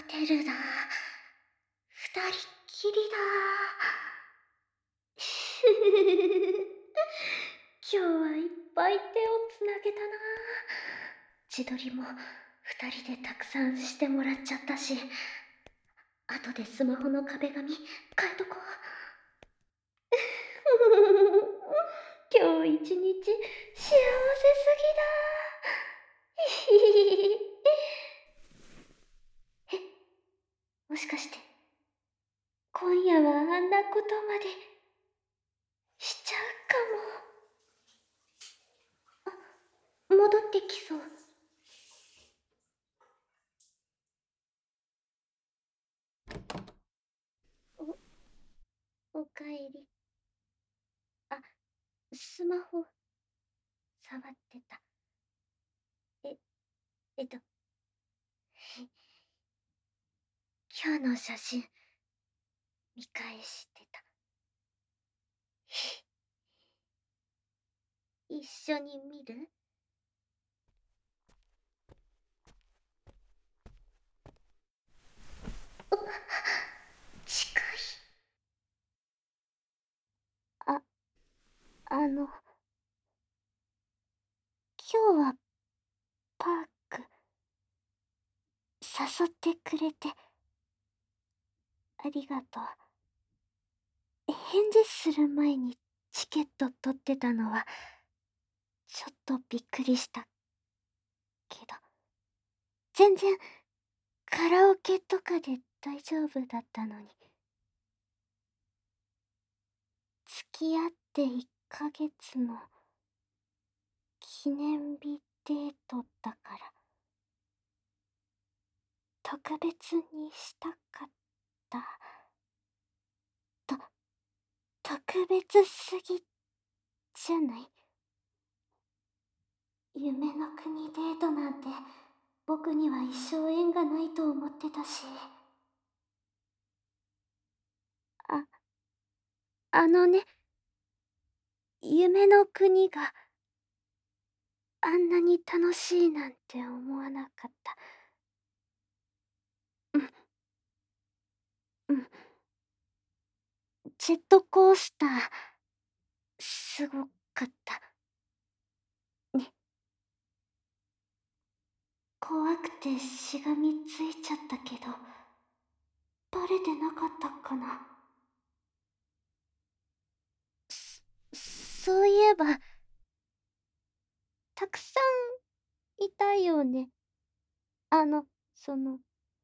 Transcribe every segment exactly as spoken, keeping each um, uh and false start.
テルだ。二人っきりだ。今日はいっぱい手をつなげたな。自撮りも二人でたくさんしてもらっちゃったし、後でスマホの壁紙変えとこう。今日一日幸せすぎだ。え、もしかして今夜はあんなことまでしちゃうかも。戻ってきそう。お、おかえり。あ、スマホ触ってた。え、えっと、今日の写真見返してた。一緒に見る？うっ、近い。あ、あの、今日はパーク誘ってくれてありがとう。返事する前にチケット取ってたのはちょっとびっくりしたけど、全然カラオケとかで大丈夫だったのに。付き合っていっかげつの記念日デートだから特別にしたかった。と、特別すぎじゃない？夢の国デートなんて僕には一生縁がないと思ってたし。あ、あのね、夢の国があんなに楽しいなんて思わなかった。うん、うん。ジェットコースター、すごかった。ね。怖くてしがみついちゃったけど、バレてなかったかな。そ、そういえば、たくさんいたよね。あの、その、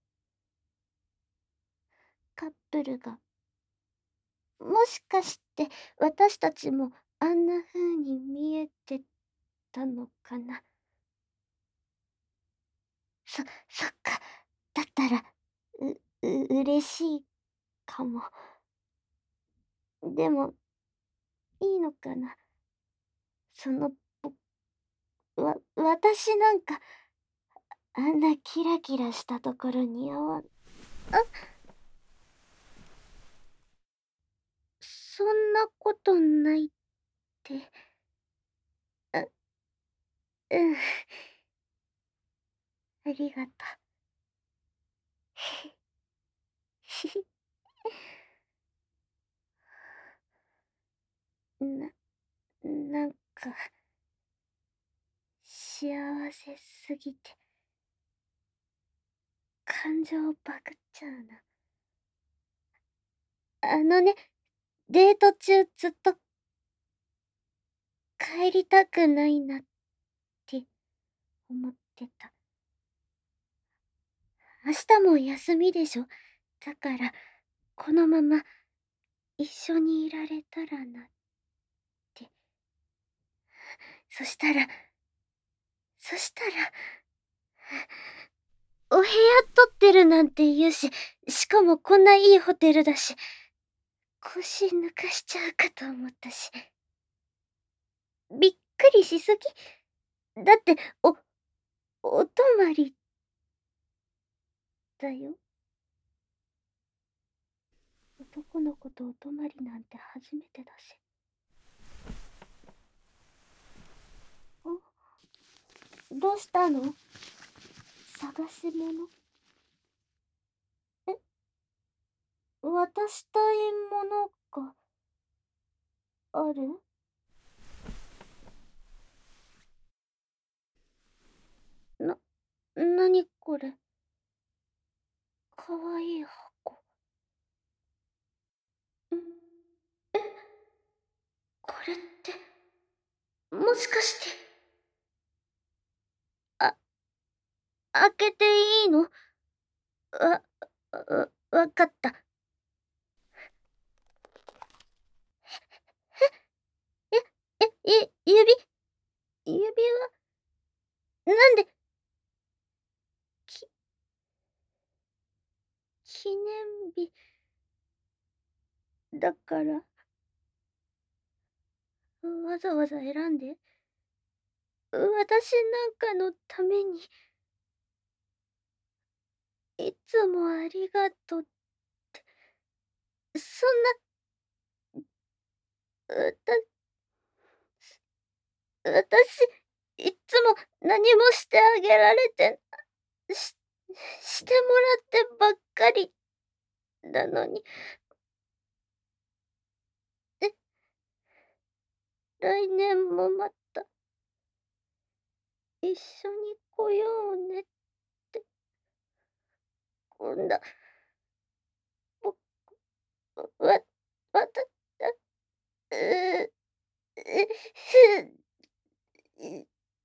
カップルが。もしかして私たちもあんな風に見えてたのかな。そ、そっか。だったら、う、う、嬉しいかも。でも、いいのかな。その、ぼわ、私なんか、あんなキラキラしたところに合わん。あ、そんなことないって。あ、うん。ありがとう。ひひ。な、なんか、幸せすぎて、感情バグっちゃうな。あのね、デート中ずっと帰りたくないなって思ってた。明日も休みでしょ。だから、このまま一緒にいられたらなって。そしたら、そしたら、お部屋取ってるなんて言うし、しかもこんないいホテルだし、腰抜かしちゃうかと思ったし。びっくりしすぎ。だって、お、お泊まりだよ。男の子とお泊まりなんて初めてだし。お、どうしたの？探し物？ 渡したいものがある？な、なにこれ。かわいい箱。ん？え？これって、もしかして。あ、開けていいの？わ、わ、わかった。え、え、え、指指輪なんで。き記念日だからわざわざ選んで私なんかのために。いつもありがとって。そんな。わた私、いっつも何もしてあげられてししてもらってばっかりなのに。え。来年もまた一緒に来ようねって。こんな。ぼわわたたううふい。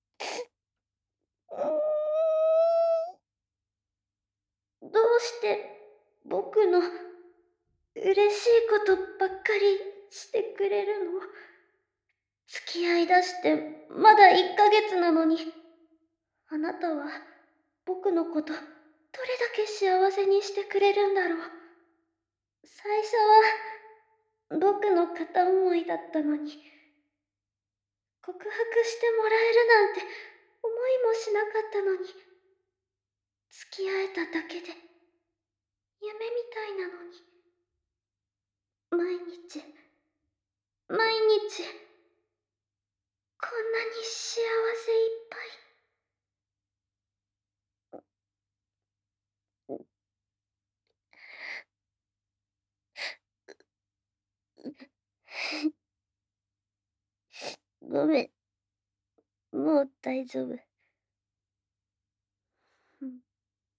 どうして僕の嬉しいことばっかりしてくれるの？付き合いだしてまだいっかげつなのに。あなたは僕のことどれだけ幸せにしてくれるんだろう。最初は僕の片思いだったのに。告白してもらえるなんて思いもしなかったのに。付き合えただけで夢みたいなのに。毎日毎日こんなに幸せいっぱい。うごめん。もう大丈夫。うん。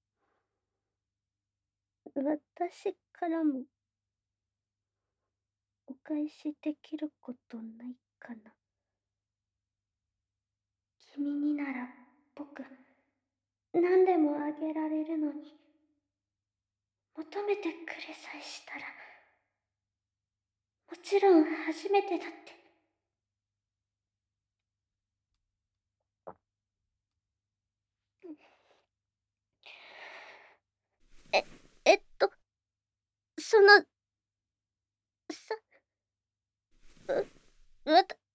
私からもお返しできることないかな。君になら僕何でもあげられるのに。求めてくれさえしたら。もちろん初めてだって。え、えっと、その、さ、う、わた